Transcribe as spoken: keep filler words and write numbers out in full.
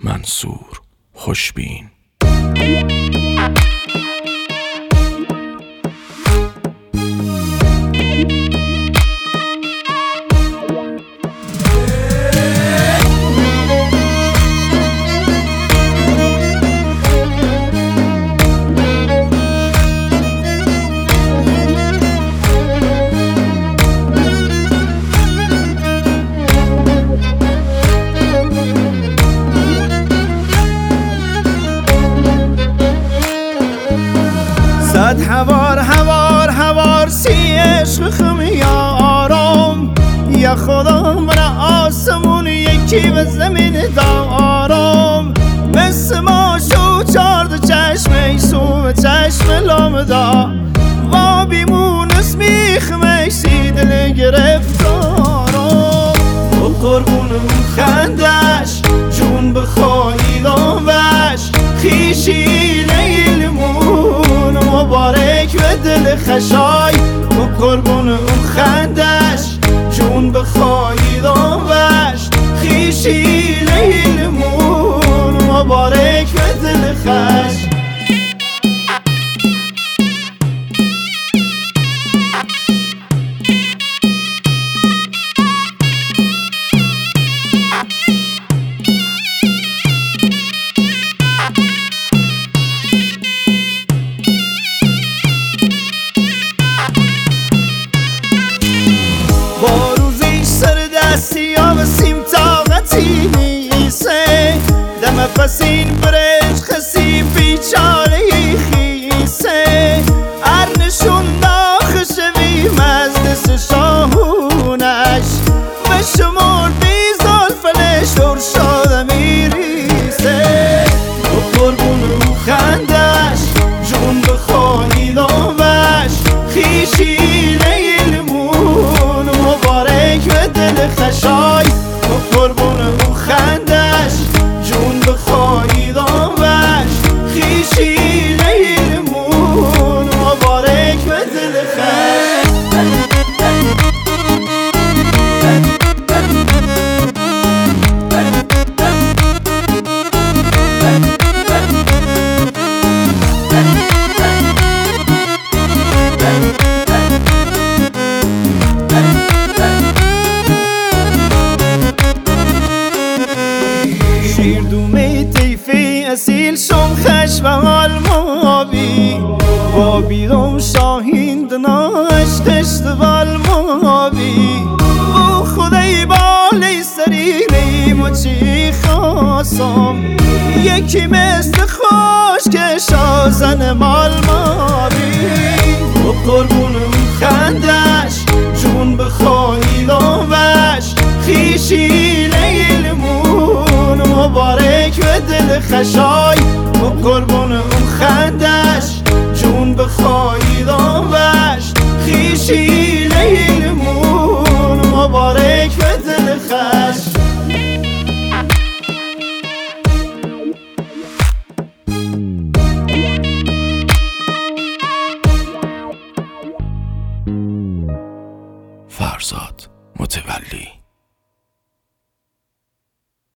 منصور خوشبین. صد هوار هوار هوار سی عشق خمی آرام، یا خدا من آسمون یکی به زمین دارم. مثل ما شو چارد چشم ایسوم چشم لامدا، و بیمون اسمیخ میسی دل گرفتارم. و قربون اون خندش جون بخواهی دامش، خیشی لیلمون مبارک به دل خشای. و قربون اون خندش جون بخواهی دامش، خیشی لیلمون مبارک به دل خش. با روزی سر دستی آب سیم طاقتی نیسه، دم پسین برش خسی بیچاره خیسه. ارنشون ناخش ویم از دست شاهونش، به شمار بیزال فلش ارشاد میریسه. و قربون او خندش جون بخواهی دامش، خیشی لیلمون مبارک به دل خشای. و قربون او خندش جون بخواهی دامش، خیشی لیلمون مبارک به دل خش. شیر دومه تیفی اصیل شم خش و علمابی، با بیرم شاهین دناش قشت و علمابی. او خدای بالی سرینیم و چی خواستم، یکی مثل خوش که شازن مالمابی. و قربون اون خندش جون بخواهی دامش، خیشی لیلمون مبارک به دل خشای. و قربون اون خندش جون بخواهی دامش، خیشی لیلمون مبارک به دل خش. فرزاد متولی.